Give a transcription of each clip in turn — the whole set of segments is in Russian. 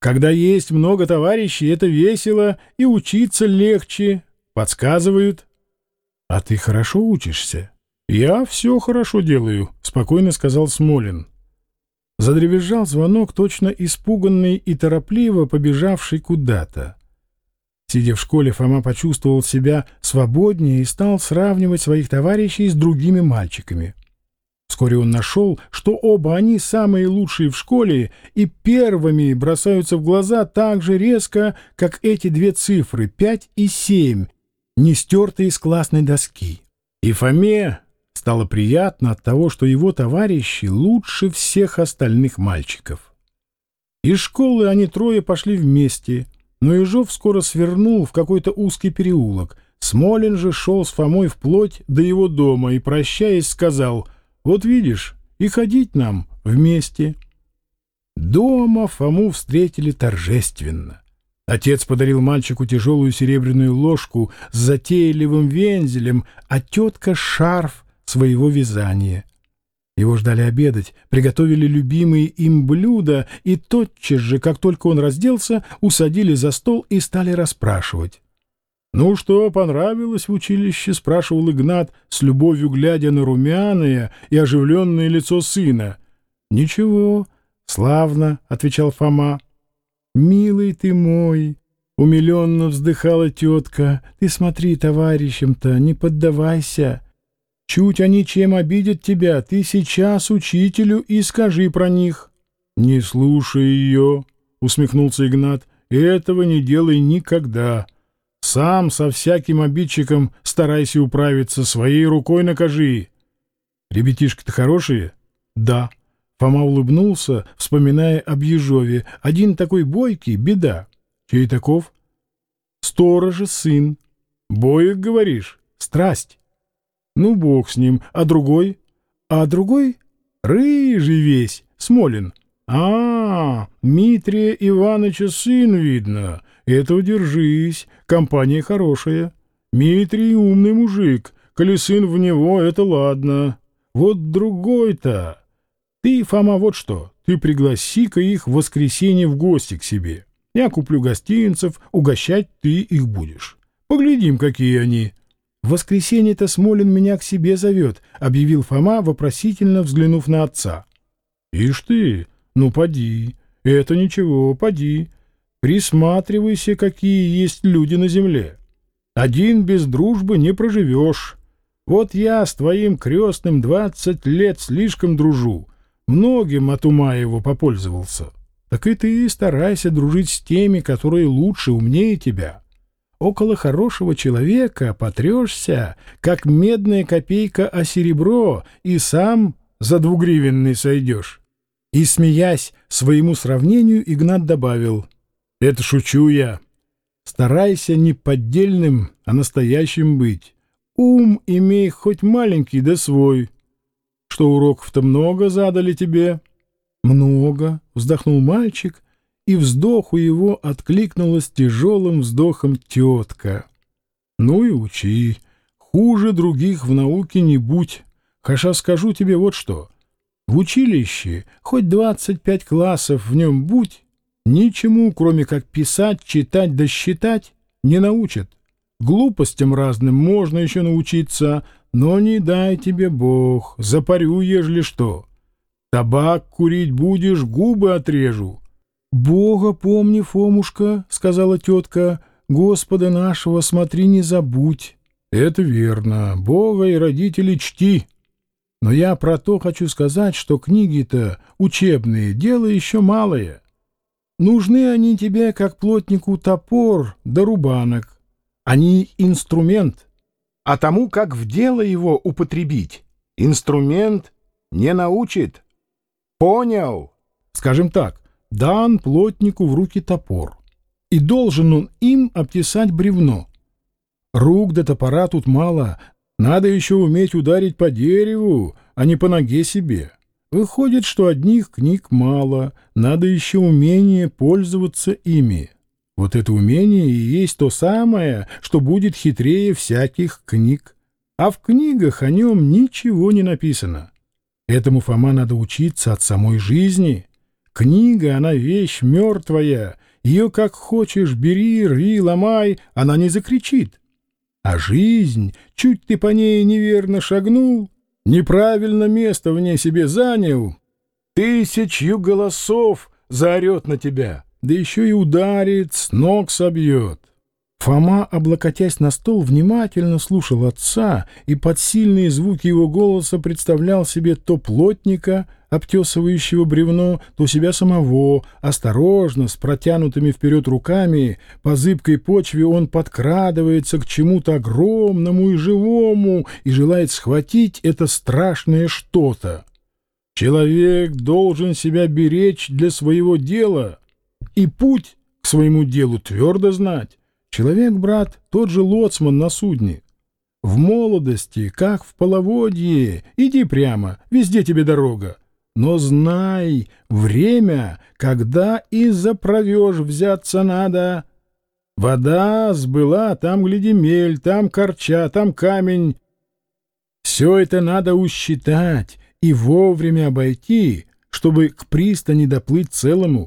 Когда есть много товарищей, это весело и учиться легче. Подсказывают. А ты хорошо учишься? Я все хорошо делаю, спокойно сказал Смолин. Задребезжал звонок, точно испуганный и торопливо побежавший куда-то. Сидя в школе, Фома почувствовал себя свободнее и стал сравнивать своих товарищей с другими мальчиками. Вскоре он нашел, что оба они самые лучшие в школе и первыми бросаются в глаза так же резко, как эти две цифры 5 и 7, не стертые с классной доски. И Фоме стало приятно от того, что его товарищи лучше всех остальных мальчиков. Из школы они трое пошли вместе, но Ежов скоро свернул в какой-то узкий переулок. Смолин же шел с Фомой вплоть до его дома и, прощаясь, сказал: «Вот видишь, и ходить нам вместе». Дома Фому встретили торжественно. Отец подарил мальчику тяжелую серебряную ложку с затейливым вензелем, а тетка — шарф своего вязания. Его ждали обедать, приготовили любимые им блюда, и тотчас же, как только он разделся, усадили за стол и стали расспрашивать. «Ну что, понравилось в училище?» — спрашивал Игнат, с любовью глядя на румяное и оживленное лицо сына. «Ничего, славно», — отвечал Фома. «Милый ты мой!» — умиленно вздыхала тетка. «Ты смотри, товарищам-то, не поддавайся. Чуть они чем обидят тебя, ты сейчас учителю и скажи про них». «Не слушай ее», — усмехнулся Игнат. «Этого не делай никогда. Сам со всяким обидчиком старайся управиться, своей рукой накажи». «Ребятишки-то хорошие?» «Да». Фома улыбнулся, вспоминая об Ежове. «Один такой бойкий — беда». «Чей таков?» «Сторожа сын». «Боек, говоришь?» «Страсть». «Ну, бог с ним. А другой?» «А другой рыжий весь, Смолин». Митрия Иваныча сын, видно. Этого держись, компания хорошая. Митрий умный мужик, коли сын в него, это ладно. Вот другой-то. Ты, Фома, вот что, ты пригласи-ка их в воскресенье в гости к себе. Я куплю гостинцев, угощать ты их будешь. Поглядим, какие они». «В воскресенье-то Смолин меня к себе зовет», — объявил Фома, вопросительно взглянув на отца. «Ишь ты, ну поди, это ничего, поди. Присматривайся, какие есть люди на земле. Один без дружбы не проживешь. Вот я с твоим крестным 20 лет слишком дружу, многим от ума его попользовался. Так и ты старайся дружить с теми, которые лучше, умнее тебя. Около хорошего человека потрешься, как медная копейка о серебро, и сам за двугривенный сойдешь». И, смеясь своему сравнению, Игнат добавил: «Это шучу я. Старайся не поддельным, а настоящим быть. Ум имей хоть маленький, да свой. Что, уроков-то много задали тебе?» «Много», — вздохнул мальчик, и вздоху его откликнулась тяжелым вздохом тетка. «Ну и учи. Хуже других в науке не будь. Хаша скажу тебе вот что. В училище хоть 25 классов в нем будь, ничему, кроме как писать, читать да считать, не научат. Глупостям разным можно еще научиться, но не дай тебе Бог, запарю, ежели что. Табак курить будешь, губы отрежу». «Бога помни, Фомушка», — сказала тетка, — «Господа нашего смотри, не забудь». «Это верно, Бога и родителей чти. Но я про то хочу сказать, что книги-то учебные, дело еще малое. Нужны они тебе, как плотнику, топор да рубанок. Они инструмент, а тому, как в дело его употребить, инструмент не научит. Понял?» Скажем так, дан плотнику в руки топор, и должен он им обтесать бревно. Рук до топора тут мало, надо еще уметь ударить по дереву, а не по ноге себе. Выходит, что одних книг мало, надо еще умение пользоваться ими. Вот это умение и есть то самое, что будет хитрее всяких книг. А в книгах о нем ничего не написано. Этому, Фома, надо учиться от самой жизни. Книга, она вещь мертвая. Ее как хочешь бери, рви, ломай, она не закричит. А жизнь, чуть ты по ней неверно шагнул, неправильно место в ней себе занял, тысячью голосов заорет на тебя, да еще и ударит, с ног собьет. Фома, облокотясь на стол, внимательно слушал отца и под сильные звуки его голоса представлял себе то плотника, обтесывающего бревно, то себя самого. Осторожно, с протянутыми вперед руками, по зыбкой почве он подкрадывается к чему-то огромному и живому и желает схватить это страшное что-то. Человек должен себя беречь для своего дела и путь к своему делу твердо знать. Человек, брат, тот же лоцман на судне. В молодости, как в половодье, иди прямо, везде тебе дорога. Но знай, время, когда и заправешь взяться надо. Вода сбыла, там, гляди, мель, там корча, там камень. Все это надо усчитать и вовремя обойти, чтобы к пристани доплыть целому.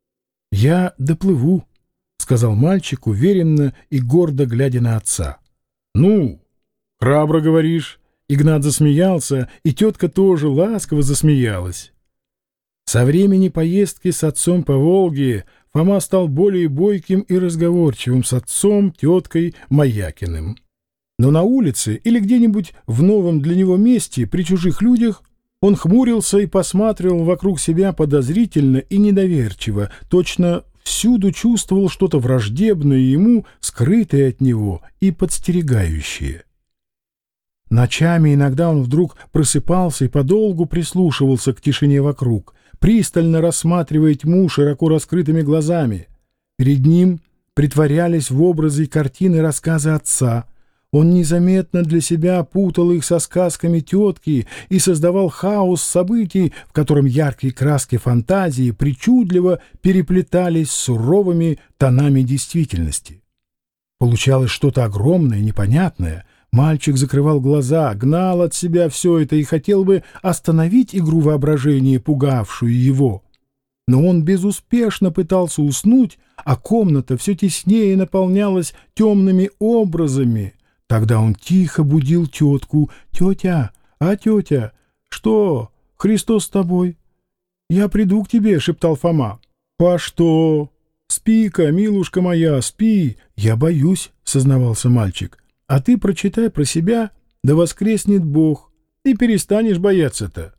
Я доплыву, — сказал мальчик, уверенно и гордо глядя на отца. — Ну, храбро говоришь. Игнат засмеялся, и тетка тоже ласково засмеялась. Со времени поездки с отцом по Волге Фома стал более бойким и разговорчивым с отцом, теткой, Маякиным. Но на улице или где-нибудь в новом для него месте при чужих людях он хмурился и посматривал вокруг себя подозрительно и недоверчиво, точно всюду чувствовал что-то враждебное ему, скрытое от него и подстерегающее. Ночами иногда он вдруг просыпался и подолгу прислушивался к тишине вокруг, пристально рассматривая тьму широко раскрытыми глазами. Перед ним притворялись в образы и картины рассказы отца. Он незаметно для себя путал их со сказками тетки и создавал хаос событий, в котором яркие краски фантазии причудливо переплетались с суровыми тонами действительности. Получалось что-то огромное, непонятное. Мальчик закрывал глаза, гнал от себя все это и хотел бы остановить игру воображения, пугавшую его. Но он безуспешно пытался уснуть, а комната все теснее наполнялась темными образами. Тогда он тихо будил тетку. «Тетя, а тетя, что? Христос с тобой?» «Я приду к тебе», — шептал Фома. «По что? Спи-ка, милушка моя, спи». «Я боюсь», — сознавался мальчик. «А ты прочитай про себя, да воскреснет Бог, и перестанешь бояться-то».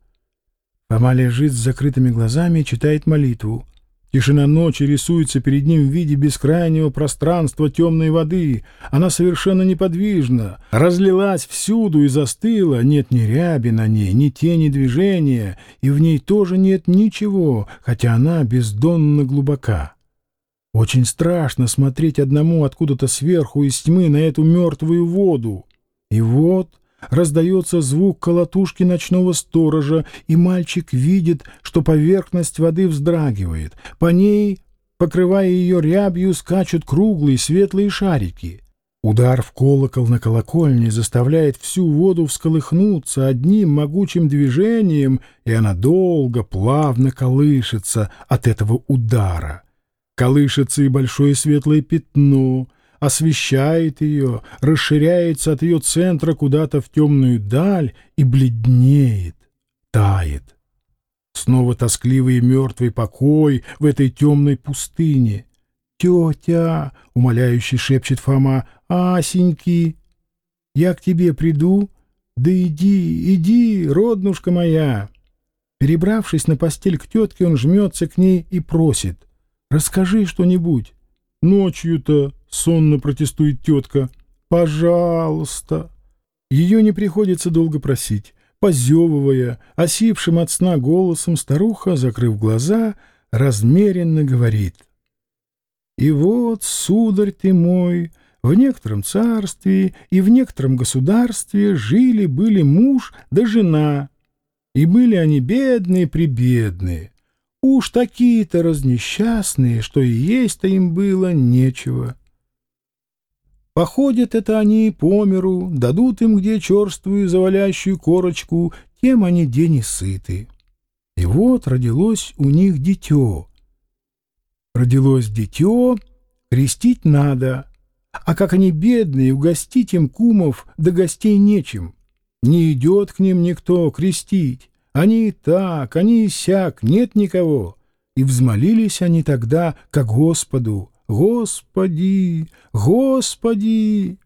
Фома лежит с закрытыми глазами и читает молитву. Тишина ночи рисуется перед ним в виде бескрайнего пространства темной воды. Она совершенно неподвижна, разлилась всюду и застыла. Нет ни ряби на ней, ни тени движения, и в ней тоже нет ничего, хотя она бездонно глубока. Очень страшно смотреть одному откуда-то сверху из тьмы на эту мертвую воду. И вот раздается звук колотушки ночного сторожа, и мальчик видит, что поверхность воды вздрагивает. По ней, покрывая ее рябью, скачут круглые светлые шарики. Удар в колокол на колокольне заставляет всю воду всколыхнуться одним могучим движением, и она долго, плавно колышется от этого удара. Колышется и большое светлое пятно, освещает ее, расширяется от ее центра куда-то в темную даль и бледнеет, тает. Снова тоскливый и мертвый покой в этой темной пустыне. «Тетя!» — умоляюще шепчет Фома. «Асеньки! Я к тебе приду? Да иди, иди, роднушка моя!» Перебравшись на постель к тетке, он жмется к ней и просит: «Расскажи что-нибудь». «Ночью-то», — сонно протестует тетка, — «пожалуйста». Ее не приходится долго просить. Позевывая, осипшим от сна голосом, старуха, закрыв глаза, размеренно говорит: «И вот, сударь ты мой, в некотором царстве и в некотором государстве жили-были муж да жена, и были они бедные-пребедные. Уж такие-то разнесчастные, что и есть-то им было нечего. Походят это они по миру, дадут им где черствую завалящую корочку, тем они день и сыты. И вот родилось у них дитё. Родилось дитё, крестить надо. А как они бедные, угостить им кумов да гостей нечем. Не идет к ним никто крестить. Они и так, они и сяк, нет никого. И взмолились они тогда ко Господу: «Господи, Господи!»